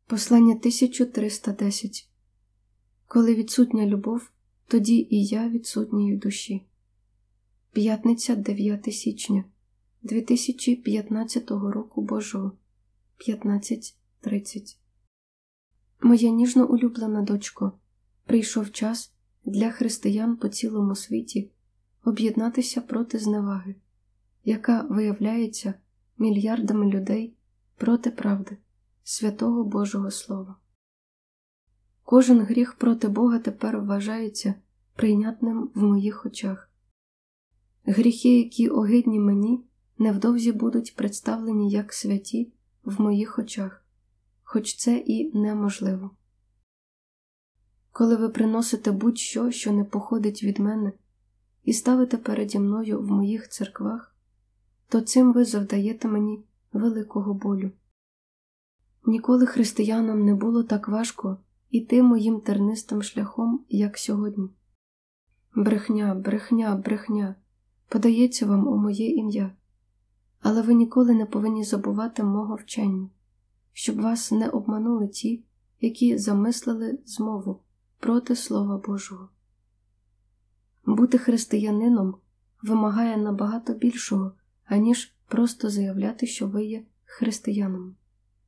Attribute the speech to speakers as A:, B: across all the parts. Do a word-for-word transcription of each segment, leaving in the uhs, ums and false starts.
A: Послання тисяча триста десять. Коли відсутня любов, тоді і я відсутній в душі. П'ятниця, дев'яте січня дві тисячі п'ятнадцятого року Божого, п'ятнадцять тридцять. Моя ніжно улюблена дочко, прийшов час для християн по цілому світі об'єднатися проти зневаги, яка виявляється мільярдами людей проти правди, святого Божого Слова. Кожен гріх проти Бога тепер вважається прийнятним в моїх очах. Гріхи, які огидні мені, невдовзі будуть представлені як святі в моїх очах, хоч це і неможливо. Коли ви приносите будь-що, що не походить від мене, і ставите переді мною в моїх церквах, то цим ви завдаєте мені великого болю. Ніколи християнам не було так важко іти моїм тернистим шляхом, як сьогодні. Брехня, брехня, брехня подається вам у моє ім'я, але ви ніколи не повинні забувати мого вчення, щоб вас не обманули ті, які замислили змову проти Слова Божого. Бути християнином вимагає набагато більшого, аніж просто заявляти, що ви є християнами.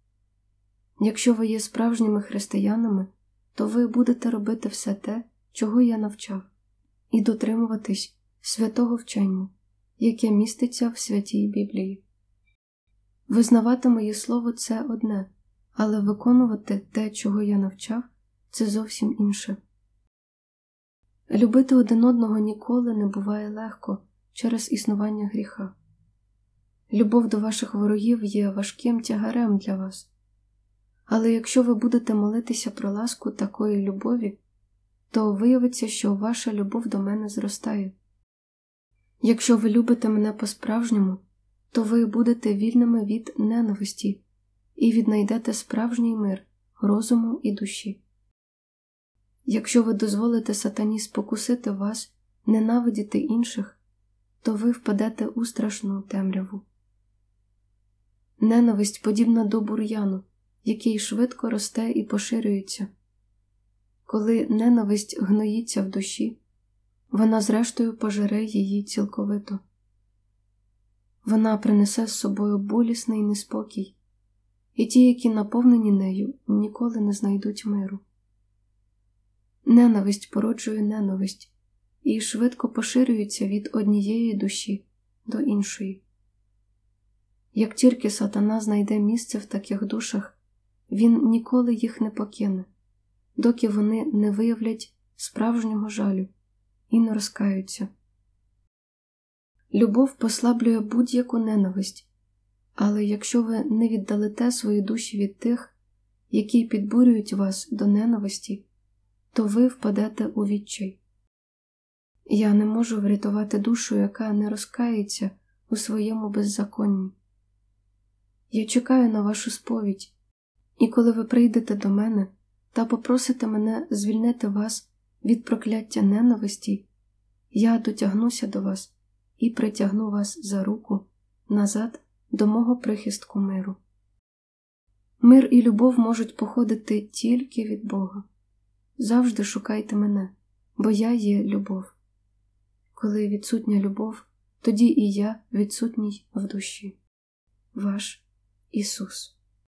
A: Якщо ви є справжніми християнами, то ви будете робити все те, чого я навчав, і дотримуватись святого вчення, яке міститься в Святій Біблії. Визнавати моє слово – це одне, але виконувати те, чого я навчав – це зовсім інше. Любити один одного ніколи не буває легко через існування гріха. Любов до ваших ворогів є важким тягарем для вас. Але якщо ви будете молитися про ласку такої любові, то виявиться, що ваша любов до мене зростає. Якщо ви любите мене по-справжньому, то ви будете вільними від ненависті і віднайдете справжній мир розуму і душі. Якщо ви дозволите сатані спокусити вас ненавидіти інших, то ви впадете у страшну темряву. Ненависть подібна до бур'яну, який швидко росте і поширюється. Коли ненависть гноїться в душі, вона зрештою пожере її цілковито. Вона принесе з собою болісний неспокій, і ті, які наповнені нею, ніколи не знайдуть миру. Ненависть породжує ненависть і швидко поширюється від однієї душі до іншої. Як тільки сатана знайде місце в таких душах, він ніколи їх не покине, доки вони не виявлять справжнього жалю і не розкаються. Любов послаблює будь-яку ненависть, але якщо ви не віддалите свої душі від тих, які підбурюють вас до ненависті, то ви впадете у відчай. Я не можу врятувати душу, яка не розкається у своєму беззаконні. Я чекаю на вашу сповідь, і коли ви прийдете до мене та попросите мене звільнити вас від прокляття ненависті, я дотягнуся до вас і притягну вас за руку назад до мого прихистку миру. Мир і любов можуть походити тільки від Бога. Завжди шукайте мене, бо я є любов. Коли відсутня любов, тоді і я відсутній в душі. Ваш Ісус.